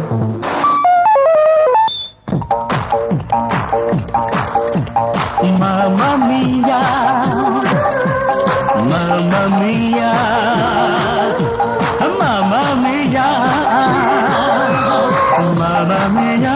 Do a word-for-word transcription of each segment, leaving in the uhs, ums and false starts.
Mamma mia, mamma mia, mamma mia, mamma mia.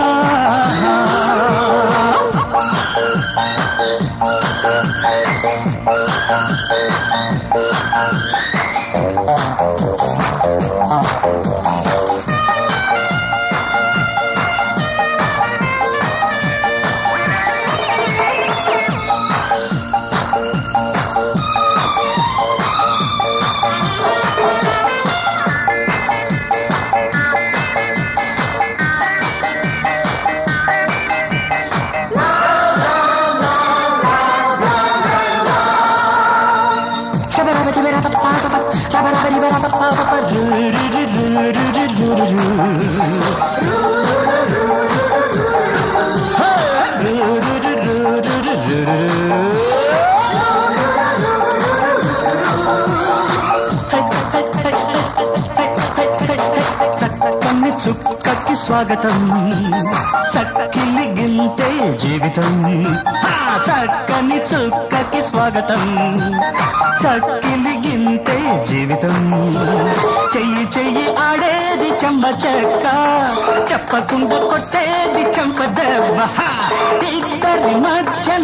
చక్కని చుక్కకి స్వాగతం, చక్కిలి గింతే జీవితం. చక్కని చుక్కకి స్వాగతం, చక్కిలి గింతే జీవితం. చెయ్యి చెయ్యి ఆడేది చెంబ చెక్క, చెప్పకుండా కొట్టేది చెంప దెబ్బ. ఇద్దరి మధ్యన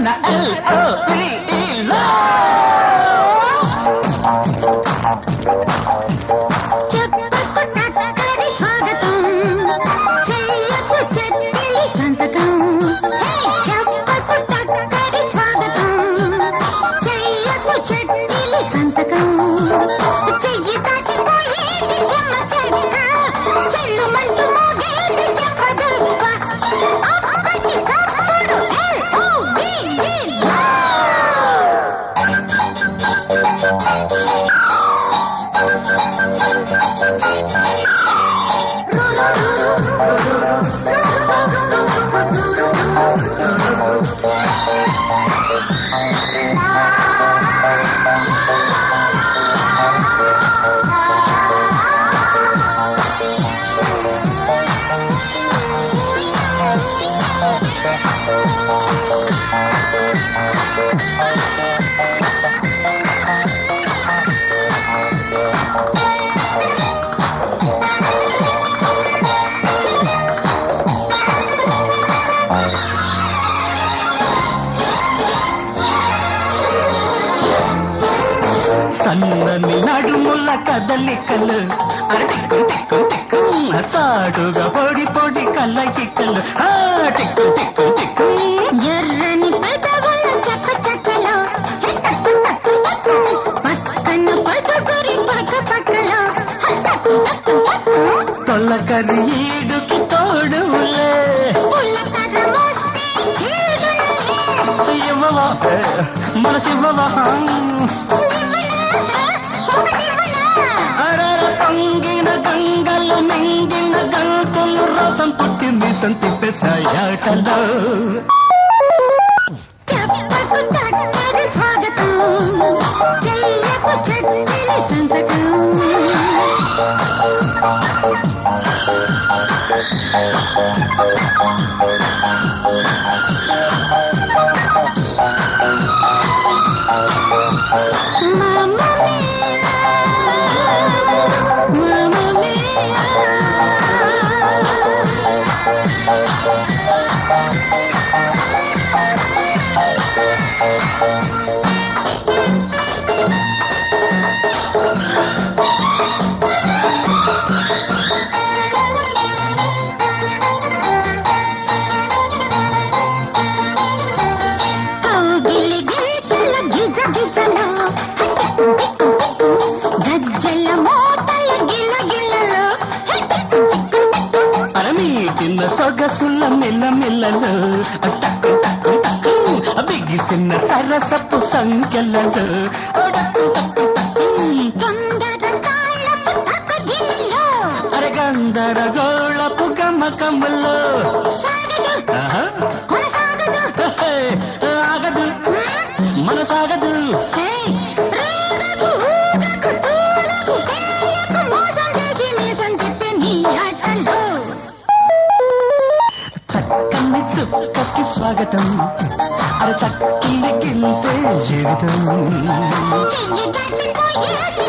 సన్నని నడుముల కదలికలు, టిక్కు టిక్కు టిక్కు చాటుగా పొడి పొడి కలయికలు. టిక్కు టిక్కు టిక్కు ఎర్రని పెదవుల చక్క చక్కలో, పక్కన పదుగురి పక్క పక్కలో, తొలకరి ఈడుకి తోడులే ఇవ్వవా మనసివ్వవా. పొంగిన గంగలు మింగిన గంతులు రసం పుట్టి మిసం తిప్పేసాయాటలో. చెప్పకు చక్కని స్వాగతం, చెయ్యకు చెట్టిలి సంతకం. సొగసుల మిల్ల మిల్లలు, టక్కు టక్కు టక్కు బిగిసిన సరసపు సంఖ్యలను. అరగందరగోళపు గమకములో ఆగదు మనసాగదు. స్వాగతం అర చక్కిలి కింతే జీవితం చెయ్యి కట్టిపోయేది